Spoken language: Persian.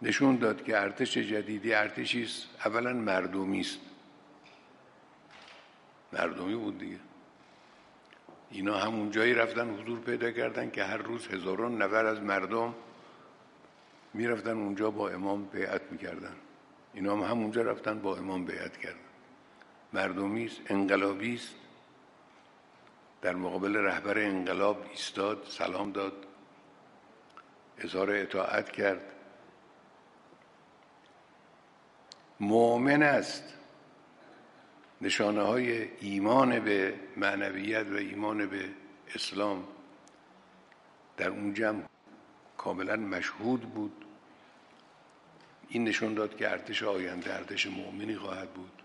نشون داد که ارتش جدیدی ارتشی است اولا مردمی است، مردمی بود دیگه. اینا همون جایی رفتن حضور پیدا کردن که هر روز هزاران نفر از مردم میرفتن اونجا با امام بیعت میکردن. اینا هم همونجا رفتن با امام بیعت کردن. مردمی است، انقلابی است، در مقابل رهبر انقلاب ایستاد، سلام داد، اظهار اطاعت کرد. مؤمن است. نشانه های ایمان به معنویت و ایمان به اسلام در اون جمع کاملا مشهود بود. این نشون داد که ارتش آینده ارتش مؤمنی خواهد بود.